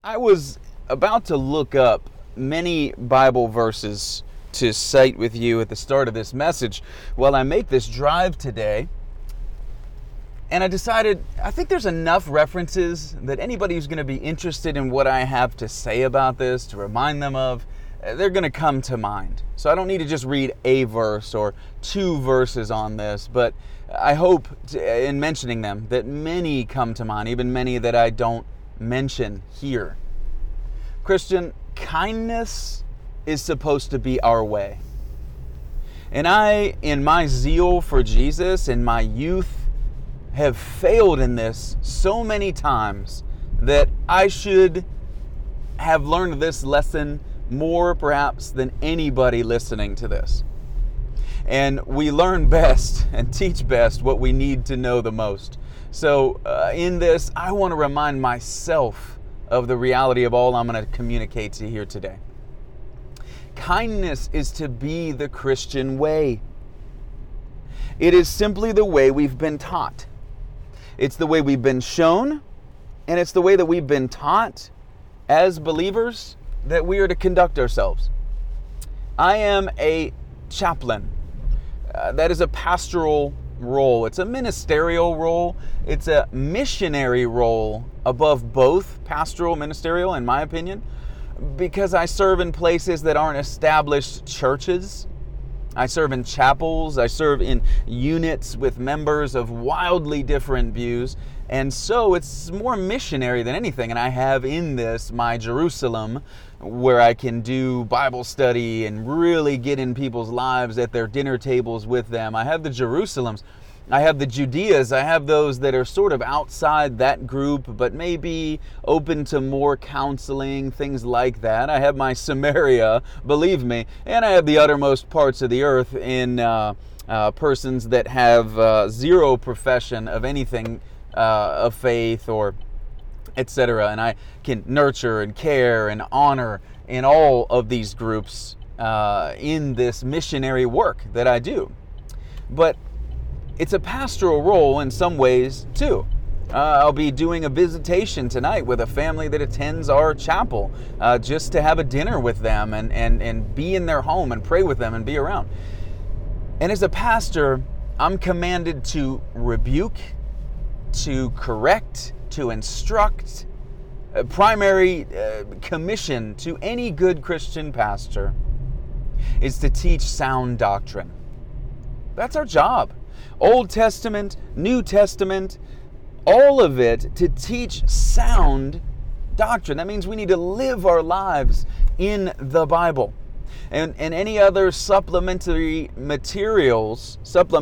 I was about to look up many Bible verses to cite with you at the start of this message while I make this drive today. And I decided, I think there's enough references that anybody who's going to be interested in what I have to say about this, to remind them of, they're going to come to mind. So I don't need to just read a verse or two verses on this, but I hope in mentioning them that many come to mind, even many that I don't mention here. Christian, kindness is supposed to be our way. And I, in my zeal for Jesus, in my youth, have failed in this so many times that I should have learned this lesson more perhaps than anybody listening to this. And we learn best and teach best what we need to know the most. So in this, I want to remind myself of the reality of all I'm going to communicate to you here today. Kindness is to be the Christian way. It is simply the way we've been taught. It's the way we've been shown, and it's the way that we've been taught as believers that we are to conduct ourselves. I am a chaplain. That is a pastoral role. It's a ministerial role. It's a missionary role above both pastoral and ministerial, in my opinion, because I serve in places that aren't established churches. I serve in chapels. I serve in units with members of wildly different views. And so it's more missionary than anything. And I have in this my Jerusalem, where I can do Bible study and really get in people's lives at their dinner tables with them. I have the Jerusalems. I have the Judeas. I have those that are sort of outside that group, but maybe open to more counseling, things like that. I have my Samaria, believe me, and I have the uttermost parts of the earth in persons that have zero profession of anything of faith or etc. And I can nurture and care and honor in all of these groups in this missionary work that I do. But it's a pastoral role in some ways too. I'll be doing a visitation tonight with a family that attends our chapel just to have a dinner with them and be in their home and pray with them and be around. And as a pastor, I'm commanded to rebuke, to correct, to instruct. A primary commission to any good Christian pastor is to teach sound doctrine. That's our job. Old Testament, New Testament, all of it to teach sound doctrine. That means we need to live our lives in the Bible. And any other supplemental materials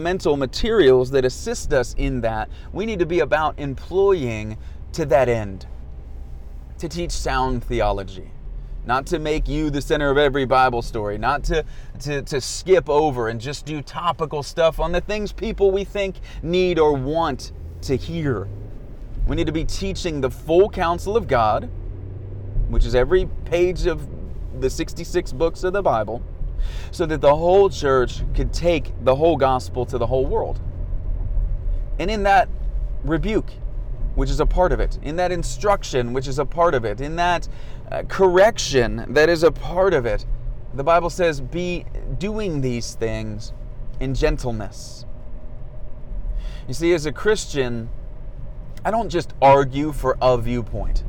that assist us in that, we need to be about employing to that end. To teach sound theology. Not to make you the center of every Bible story. Not to skip over and just do topical stuff on the things people we think need or want to hear. We need to be teaching the full counsel of God, which is every page of the 66 books of the Bible, so that the whole church could take the whole gospel to the whole world. And in that rebuke, which is a part of it, in that instruction, which is a part of it, in that correction that is a part of it, the Bible says, be doing these things in gentleness. You see, as a Christian, I don't just argue for a viewpoint.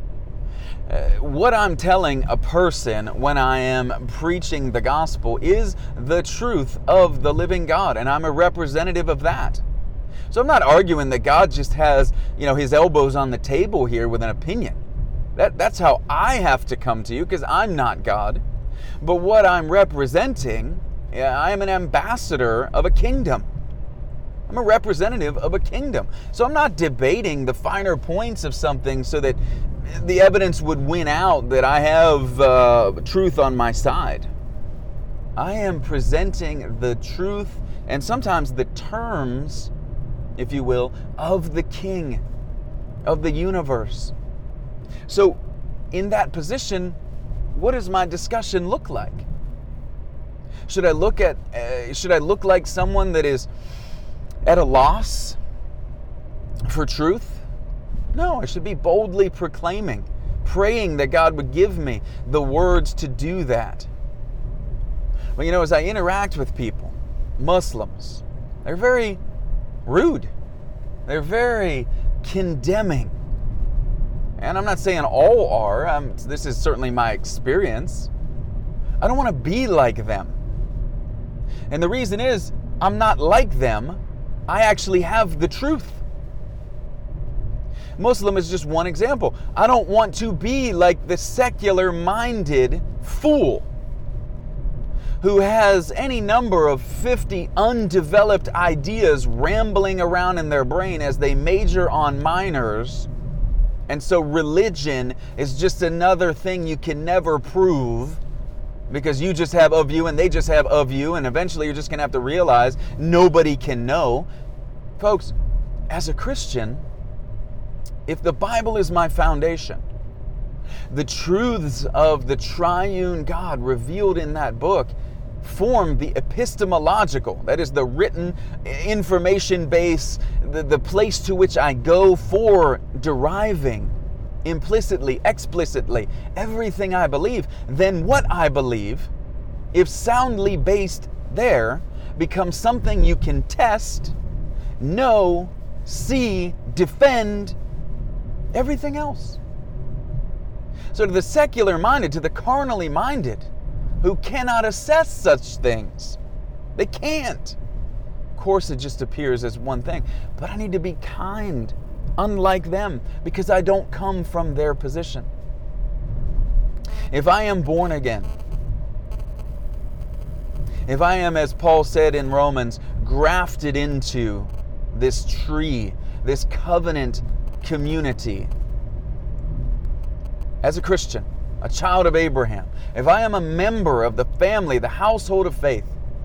What I'm telling a person when I am preaching the gospel is the truth of the living God, and I'm a representative of that. So I'm not arguing that God just has, his elbows on the table here with an opinion. That's how I have to come to you, because I'm not God. But what I'm representing, I am an ambassador of a kingdom. I'm a representative of a kingdom. So I'm not debating the finer points of something so that the evidence would win out that I have truth on my side. I am presenting the truth and sometimes the terms, if you will, of the King of the universe. So in that position, what does my discussion look like? Should I look like someone that is at a loss for truth? No, I should be boldly proclaiming praying that God would give me the words to do that. But as I interact with people, Muslims, they're very rude. They're very condemning. And I'm not saying all are. This is certainly my experience. I don't want to be like them. And the reason is, I'm not like them. I actually have the truth. Muslim is just one example. I don't want to be like the secular-minded fool who has any number of 50 undeveloped ideas rambling around in their brain as they major on minors. And so religion is just another thing you can never prove, because you just have of you and they just have of you, and eventually you're just going to have to realize nobody can know. Folks, as a Christian, if the Bible is my foundation, the truths of the triune God revealed in that book form the epistemological, that is the written information base, the place to which I go for deriving implicitly, explicitly, everything I believe, then what I believe, if soundly based there, becomes something you can test, know, see, defend, everything else. So to the secular minded, to the carnally minded, who cannot assess such things, they can't. Of course, it just appears as one thing, but I need to be kind, unlike them, because I don't come from their position. If I am born again, if I am, as Paul said in Romans, grafted into this tree, this covenant community, as a Christian, a child of Abraham, if I am a member of the family, the household of faith,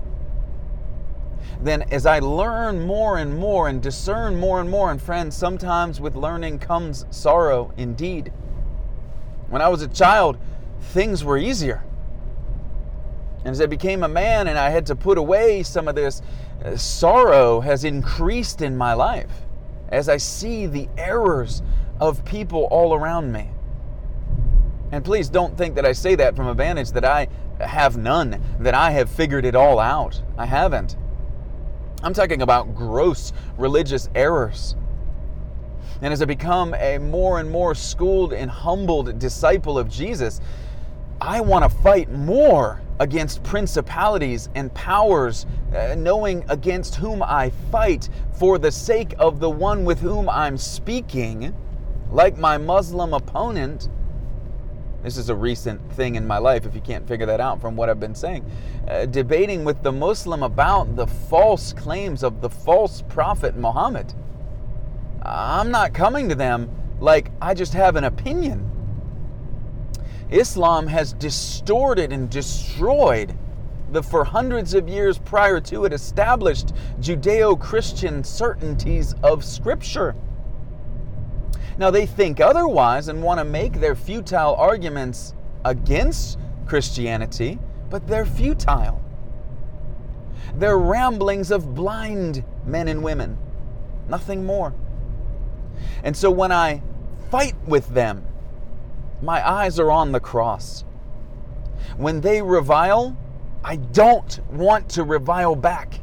then as I learn more and more and discern more and more, and friends, sometimes with learning comes sorrow indeed. When I was a child, things were easier. And as I became a man and I had to put away some of this, sorrow has increased in my life as I see the errors of people all around me. And please don't think that I say that from a vantage that I have none, that I have figured it all out. I haven't. I'm talking about gross religious errors. And as I become a more and more schooled and humbled disciple of Jesus, I want to fight more against principalities and powers, knowing against whom I fight for the sake of the one with whom I'm speaking, like my Muslim opponent. This is a recent thing in my life, if you can't figure that out from what I've been saying. Debating with the Muslim about the false claims of the false prophet Muhammad. I'm not coming to them like I just have an opinion. Islam has distorted and destroyed the for hundreds of years prior to it established Judeo-Christian certainties of Scripture. Now they think otherwise and want to make their futile arguments against Christianity, but they're futile. They're ramblings of blind men and women, nothing more. And so when I fight with them, my eyes are on the cross. When they revile, I don't want to revile back.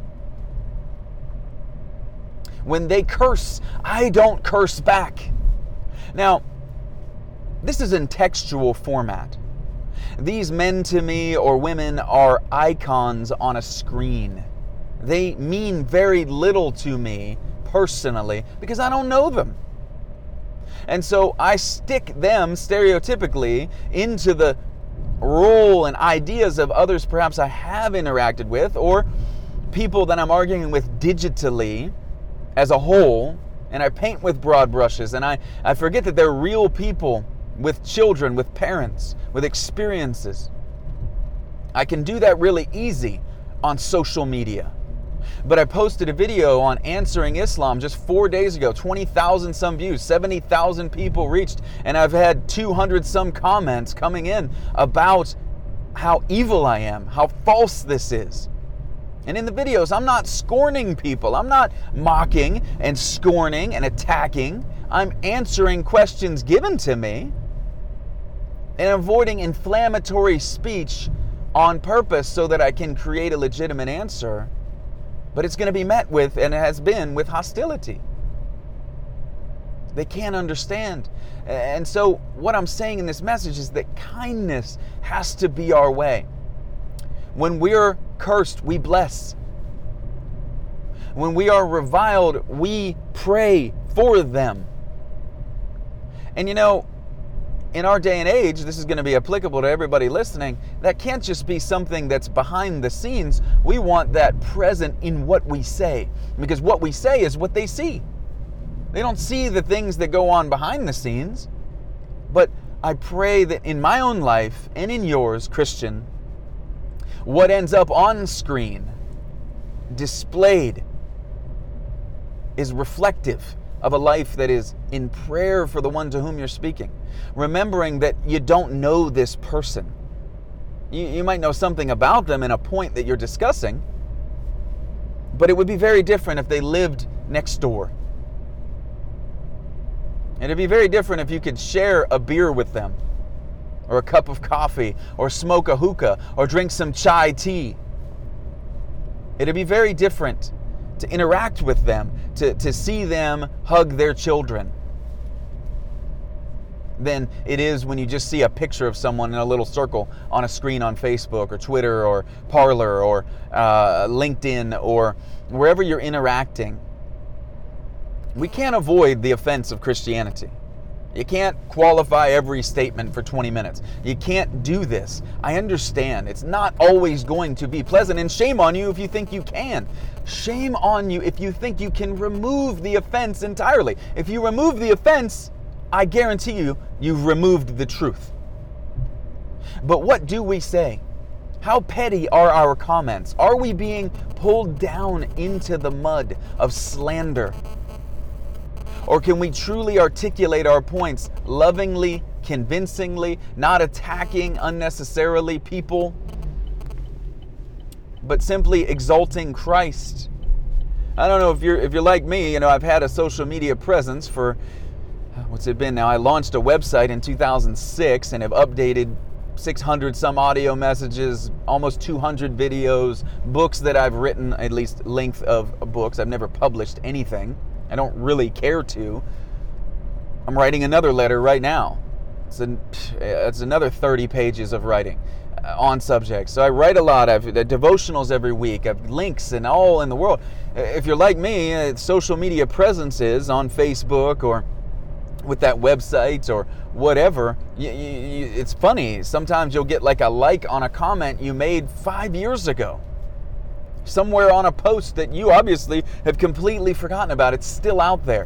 When they curse, I don't curse back. Now, this is in textual format. These men to me or women are icons on a screen. They mean very little to me personally because I don't know them. And so I stick them stereotypically into the role and ideas of others perhaps I have interacted with, or people that I'm arguing with digitally as a whole, and I paint with broad brushes, and I forget that they're real people with children, with parents, with experiences. I can do that really easy on social media. But I posted a video on Answering Islam just 4 days ago, 20,000 some views, 70,000 people reached, and I've had 200 some comments coming in about how evil I am, how false this is. And in the videos, I'm not scorning people. I'm not mocking and scorning and attacking. I'm answering questions given to me and avoiding inflammatory speech on purpose so that I can create a legitimate answer, but it's going to be met with, and it has been, with hostility. They can't understand. And so what I'm saying in this message is that kindness has to be our way. When we're cursed, we bless. When we are reviled, we pray for them. And you know, in our day and age, this is going to be applicable to everybody listening, that can't just be something that's behind the scenes. We want that present in what we say, because what we say is what they see. They don't see the things that go on behind the scenes. But I pray that in my own life and in yours, Christian, what ends up on screen, displayed, is reflective of a life that is in prayer for the one to whom you're speaking. Remembering that you don't know this person. You might know something about them in a point that you're discussing, but it would be very different if they lived next door. And it'd be very different if you could share a beer with them, or a cup of coffee, or smoke a hookah, or drink some chai tea. It'd be very different to interact with them, to see them hug their children, than it is when you just see a picture of someone in a little circle on a screen on Facebook or Twitter or Parler or LinkedIn or wherever you're interacting. We can't avoid the offense of Christianity. You can't qualify every statement for 20 minutes. You can't do this. I understand. It's not always going to be pleasant, and shame on you if you think you can. Shame on you if you think you can remove the offense entirely. If you remove the offense, I guarantee you, you've removed the truth. But what do we say? How petty are our comments? Are we being pulled down into the mud of slander? Or can we truly articulate our points lovingly, convincingly, not attacking unnecessarily people, but simply exalting Christ? I don't know if you're like me. I've had a social media presence for, what's it been now? I launched a website in 2006 and have updated 600 some audio messages, almost 200 videos, books that I've written, at least length of books. I've never published anything. I don't really care to. I'm writing another letter right now. It's another 30 pages of writing on subjects. So I write a lot. I've devotionals every week. I've links and all in the world. If you're like me, social media presences on Facebook or with that website or whatever, it's funny. Sometimes you'll get like a like on a comment you made 5 years ago. Somewhere on a post that you obviously have completely forgotten about. It's still out there.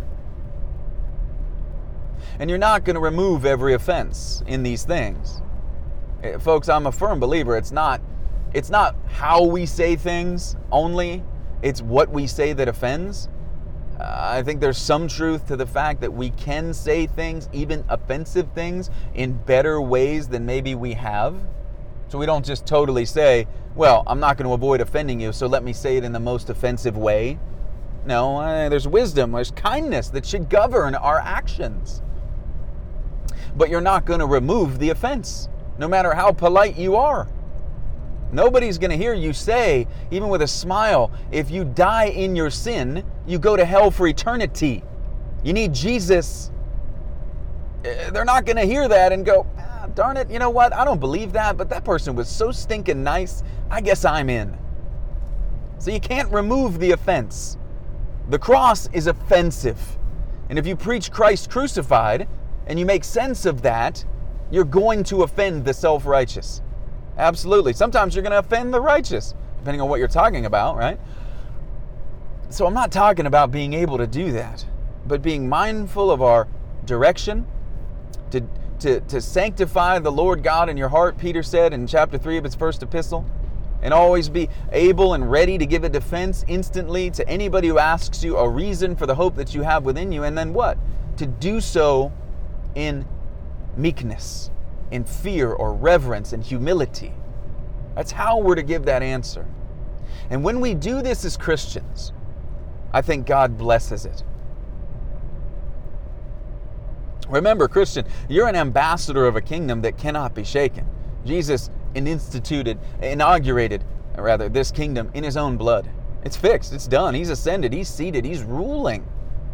And you're not going to remove every offense in these things. Folks, I'm a firm believer. It's not how we say things only. It's what we say that offends. I think there's some truth to the fact that we can say things, even offensive things, in better ways than maybe we have. So we don't just totally say, well, I'm not going to avoid offending you, so let me say it in the most offensive way. No, there's wisdom, there's kindness that should govern our actions. But you're not going to remove the offense, no matter how polite you are. Nobody's going to hear you say, even with a smile, if you die in your sin, you go to hell for eternity. You need Jesus. They're not going to hear that and go, darn it, you know what? I don't believe that, but that person was so stinking nice, I guess I'm in. So you can't remove the offense. The cross is offensive. And if you preach Christ crucified and you make sense of that, you're going to offend the self-righteous. Absolutely. Sometimes you're going to offend the righteous, depending on what you're talking about, right? So I'm not talking about being able to do that, but being mindful of our direction, to sanctify the Lord God in your heart, Peter said in chapter 3 of his first epistle, and always be able and ready to give a defense instantly to anybody who asks you a reason for the hope that you have within you. And then what? To do so in meekness, in fear or reverence and humility. That's how we're to give that answer. And when we do this as Christians, I think God blesses it. Remember, Christian, you're an ambassador of a kingdom that cannot be shaken. Jesus inaugurated this kingdom in his own blood. It's fixed. It's done. He's ascended. He's seated. He's ruling.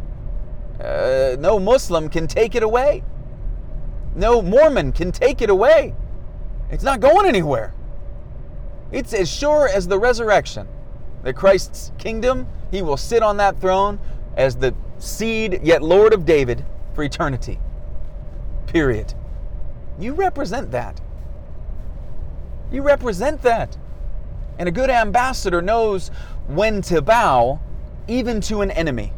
No Muslim can take it away. No Mormon can take it away. It's not going anywhere. It's as sure as the resurrection that Christ's kingdom, he will sit on that throne as the seed yet Lord of David for eternity. Period. You represent that. You represent that. And a good ambassador knows when to bow even to an enemy.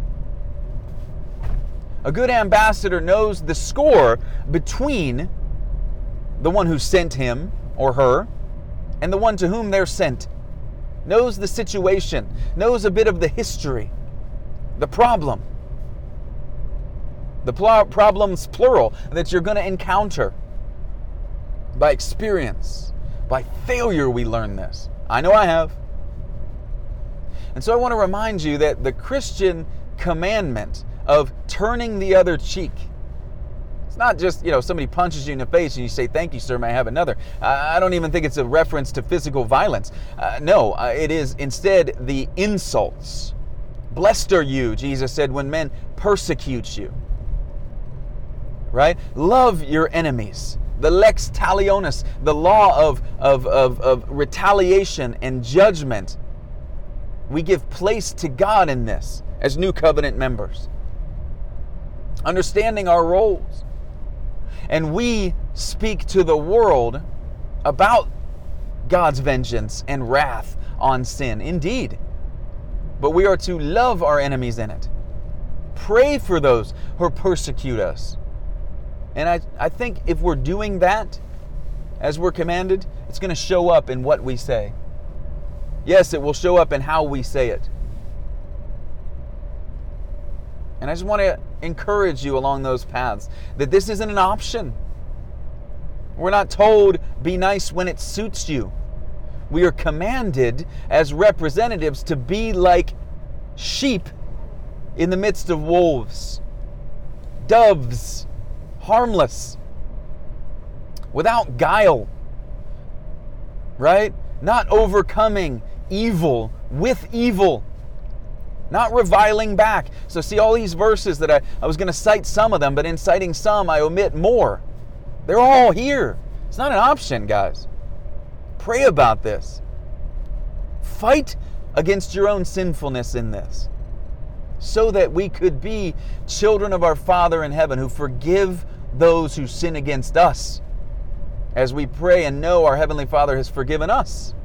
A good ambassador knows the score between the one who sent him or her and the one to whom they're sent. Knows the situation, knows a bit of the history, the problem. The problems, plural, that you're going to encounter. By experience, by failure, we learn this. I know I have. And so I want to remind you that the Christian commandment of turning the other cheek, it's not just, somebody punches you in the face and you say, "Thank you, sir, may I have another?" I don't even think it's a reference to physical violence. No, it is instead the insults. Blessed are you, Jesus said, when men persecute you. Right? Love your enemies. The lex talionis, the law of retaliation and judgment. We give place to God in this as new covenant members. Understanding our roles. And we speak to the world about God's vengeance and wrath on sin. Indeed. But we are to love our enemies in it. Pray for those who persecute us. And I think if we're doing that, as we're commanded, it's going to show up in what we say. Yes, it will show up in how we say it. And I just want to encourage you along those paths that this isn't an option. We're not told, be nice when it suits you. We are commanded as representatives to be like sheep in the midst of wolves, doves, harmless, without guile, right? Not overcoming evil with evil, not reviling back. So see all these verses that I was going to cite some of them, but in citing some, I omit more. They're all here. It's not an option, guys. Pray about this. Fight against your own sinfulness in this, so that we could be children of our Father in heaven who forgive those who sin against us, as we pray and know our Heavenly Father has forgiven us.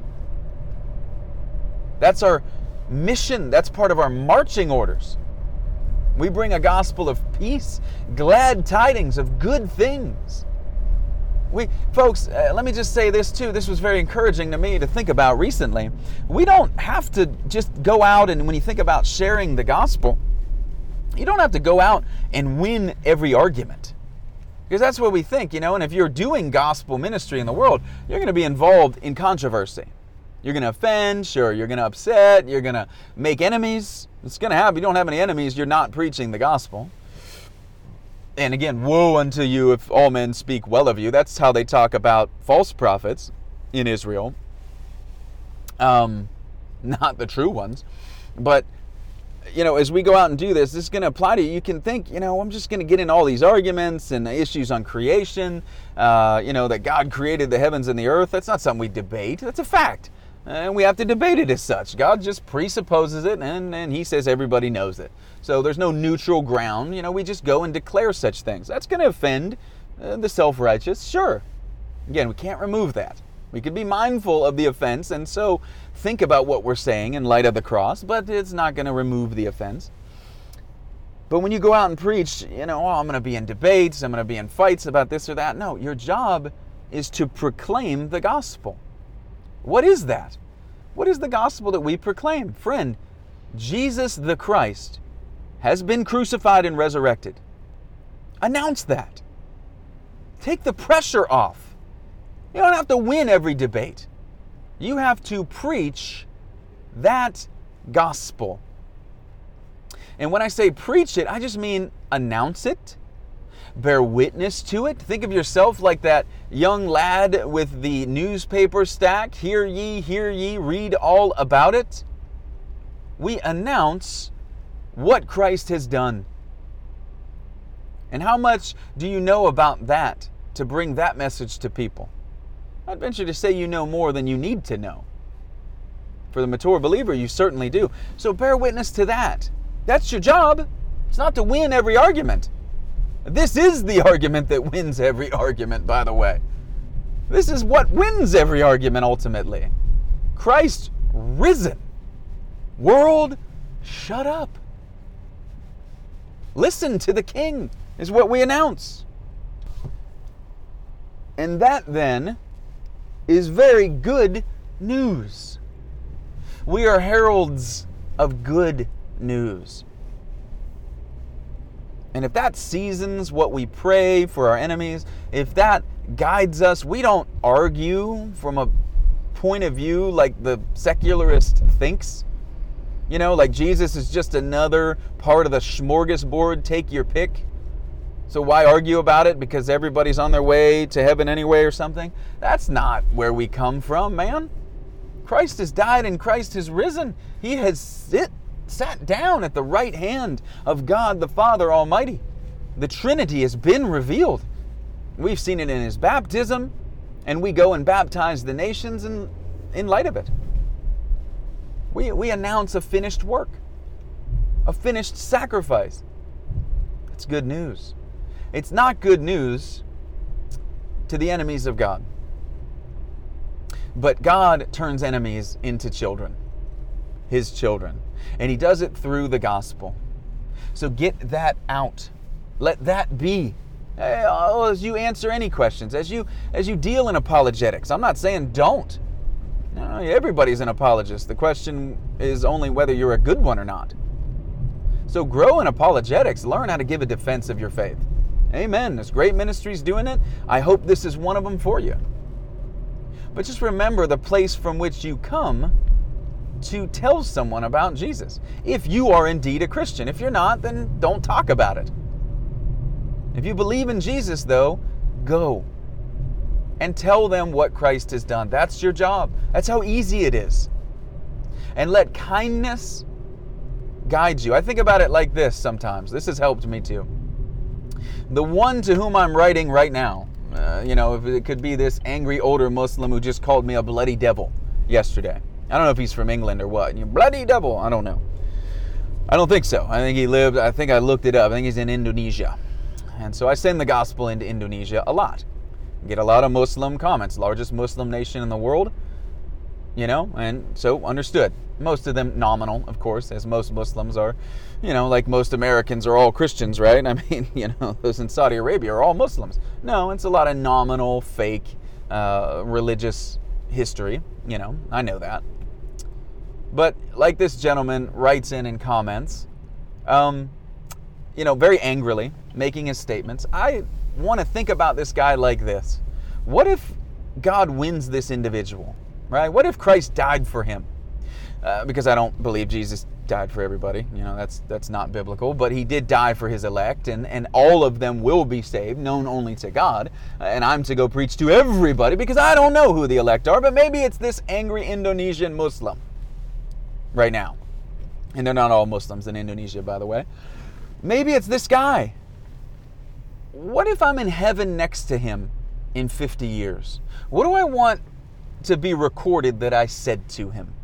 That's our mission. That's part of our marching orders. We bring a gospel of peace, glad tidings of good things. Folks, let me just say this too. This was very encouraging to me to think about recently. We don't have to just go out and when you think about sharing the gospel, you don't have to go out and win every argument. Because that's what we think, and if you're doing gospel ministry in the world, you're going to be involved in controversy. You're going to offend, sure, you're going to upset, you're going to make enemies. It's going to happen. If you don't have any enemies, you're not preaching the gospel. And again, woe unto you if all men speak well of you. That's how they talk about false prophets in Israel. Not the true ones. But, as we go out and do this is going to apply to you. You can think, I'm just going to get in all these arguments and issues on creation, that God created the heavens and the earth. That's not something we debate. That's a fact. And we have to debate it as such. God just presupposes it, and he says everybody knows it. So there's no neutral ground. We just go and declare such things. That's going to offend the self-righteous, sure. Again, we can't remove that. We can be mindful of the offense, and so think about what we're saying in light of the cross, but it's not going to remove the offense. But when you go out and preach, I'm going to be in debates, I'm going to be in fights about this or that. No, your job is to proclaim the gospel. What is that? What is the gospel that we proclaim? Friend, Jesus the Christ has been crucified and resurrected. Announce that. Take the pressure off. You don't have to win every debate. You have to preach that gospel. And when I say preach it, I just mean announce it, bear witness to it. Think of yourself like that young lad with the newspaper stack. Hear ye, read all about it. We announce what Christ has done. And how much do you know about that to bring that message to people? I'd venture to say you know more than you need to know. For the mature believer, you certainly do. So bear witness to that. That's your job. It's not to win every argument. This is the argument that wins every argument, by the way. This is what wins every argument ultimately. Christ risen. World, shut up. Listen to the King is what we announce. And that then is very good news. We are heralds of good news. And if that seasons what we pray for our enemies, if that guides us, we don't argue from a point of view like the secularist thinks. You know, like Jesus is just another part of the smorgasbord, take your pick. So why argue about it because everybody's on their way to heaven anyway or something? That's not where we come from, man. Christ has died and Christ has risen. He has sat down at the right hand of God the Father Almighty. The Trinity has been revealed. We've seen it in His baptism, and we go and baptize the nations in light of it. We announce a finished work, a finished sacrifice. It's good news. It's not good news to the enemies of God. But God turns enemies into children, His children. And He does it through the gospel. So get that out. Let that be. As you answer any questions, as you deal in apologetics. I'm not saying don't. No, everybody's an apologist. The question is only whether you're a good one or not. So grow in apologetics. Learn how to give a defense of your faith. Amen. There's great ministries doing it. I hope this is one of them for you. But just remember the place from which you come to tell someone about Jesus. If you are indeed a Christian. If you're not, then don't talk about it. If you believe in Jesus, though, go and tell them what Christ has done. That's your job. That's how easy it is. And let kindness guide you. I think about it like this sometimes. This has helped me too. The one to whom I'm writing right now, if it could be this angry older Muslim who just called me a bloody devil yesterday. I don't know if he's from England or what. Bloody devil. I don't know. I don't think so. I think I looked it up. I think he's in Indonesia. And so I send the gospel into Indonesia a lot. Get a lot of Muslim comments. Largest Muslim nation in the world. And so understood. Most of them nominal, of course, as most Muslims are. Like most Americans are all Christians, right? I mean, those in Saudi Arabia are all Muslims. No, it's a lot of nominal, fake, religious history. I know that. But like this gentleman writes in comments, very angrily, making his statements. I want to think about this guy like this. What if God wins this individual, right? What if Christ died for him? Because I don't believe Jesus died for everybody. That's not biblical. But He did die for His elect, and all of them will be saved, known only to God. And I'm to go preach to everybody because I don't know who the elect are, but maybe it's this angry Indonesian Muslim right now. And they're not all Muslims in Indonesia, by the way. Maybe it's this guy. What if I'm in heaven next to him in 50 years? What do I want to be recorded that I said to him?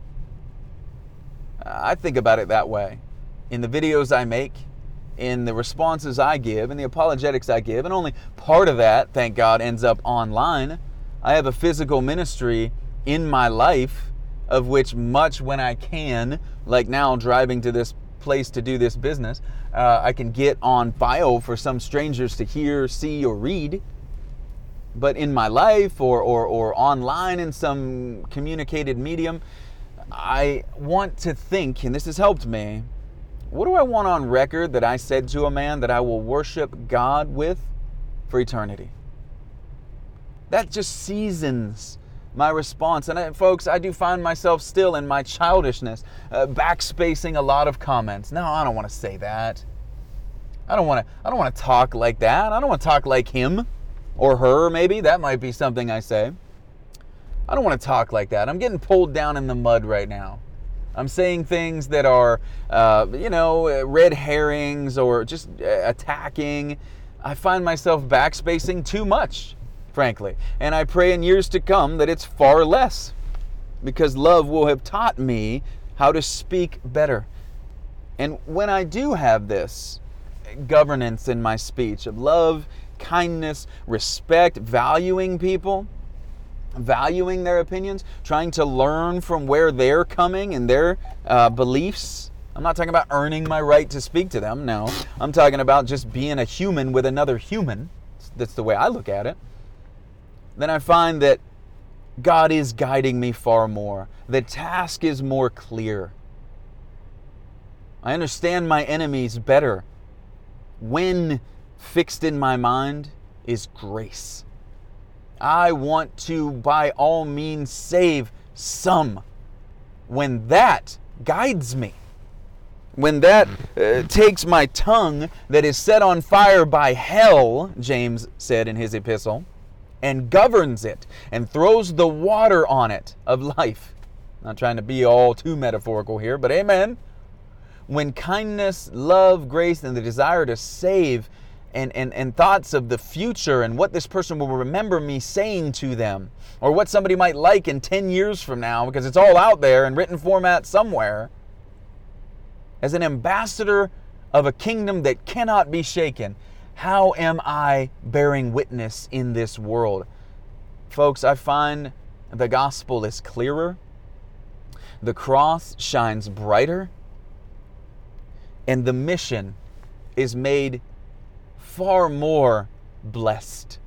I think about it that way. In the videos I make, in the responses I give, in the apologetics I give, and only part of that, thank God, ends up online. I have a physical ministry in my life, of which much when I can, like now driving to this place to do this business, I can get on file for some strangers to hear, see, or read. But in my life or online in some communicated medium, I want to think, and this has helped me, what do I want on record that I said to a man that I will worship God with for eternity? That just seasons my response. And folks, I do find myself still in my childishness, backspacing a lot of comments. No, I don't want to say that. I don't want to talk like that. I don't want to talk like him or her, maybe. That might be something I say. I don't want to talk like that. I'm getting pulled down in the mud right now. I'm saying things that are, red herrings or just attacking. I find myself backspacing too much, frankly. And I pray in years to come that it's far less, because love will have taught me how to speak better. And when I do have this governance in my speech of love, kindness, respect, valuing people, valuing their opinions, trying to learn from where they're coming and their beliefs. I'm not talking about earning my right to speak to them. No, I'm talking about just being a human with another human. That's the way I look at it. Then I find that God is guiding me far more. The task is more clear. I understand my enemies better when fixed in my mind is grace. I want to, by all means, save some. When that guides me, when that takes my tongue that is set on fire by hell, James said in his epistle, and governs it and throws the water on it of life. Not trying to be all too metaphorical here, but amen. When kindness, love, grace, and the desire to save and thoughts of the future and what this person will remember me saying to them, or what somebody might like in 10 years from now, because it's all out there in written format somewhere, as an ambassador of a kingdom that cannot be shaken, how am I bearing witness in this world? Folks, I find the gospel is clearer, the cross shines brighter, and the mission is made far more blessed.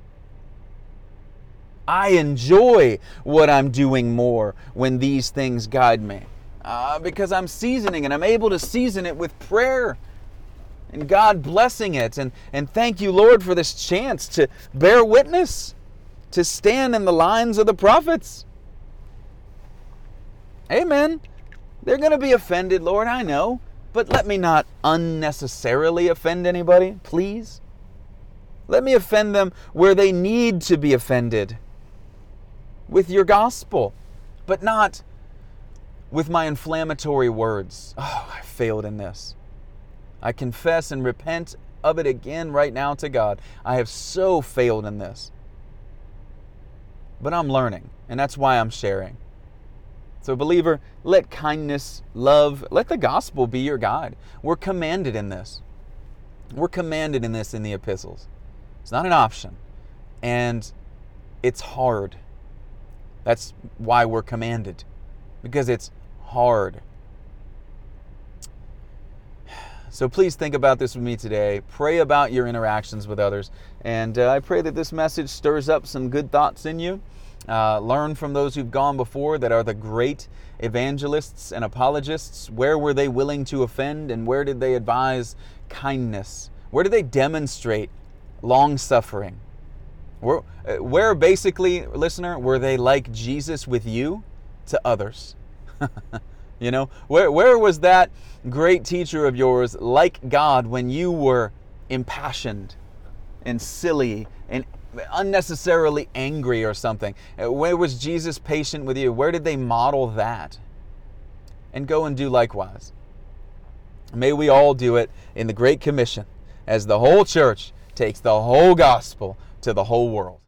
I enjoy what I'm doing more when these things guide me, because I'm seasoning, and I'm able to season it with prayer and God blessing it. And thank you, Lord, for this chance to bear witness, to stand in the lines of the prophets. Amen. They're going to be offended, Lord, I know. But let me not unnecessarily offend anybody, please. Let me offend them where they need to be offended with your gospel, but not with my inflammatory words. Oh, I failed in this. I confess and repent of it again right now to God. I have so failed in this. But I'm learning, and that's why I'm sharing. So believer, let kindness, love, let the gospel be your guide. We're commanded in this. We're commanded in this in the epistles. It's not an option. And it's hard. That's why we're commanded. Because it's hard. So please think about this with me today. Pray about your interactions with others. And I pray that this message stirs up some good thoughts in you. Learn from those who've gone before that are the great evangelists and apologists. Where were they willing to offend, and where did they advise kindness? Where did they demonstrate long-suffering? Where basically, listener, were they like Jesus with you to others? You know, where was that great teacher of yours like God when you were impassioned and silly and unnecessarily angry or something? Where was Jesus patient with you? Where did they model that? And go and do likewise. May we all do it in the Great Commission as the whole church takes the whole gospel to the whole world.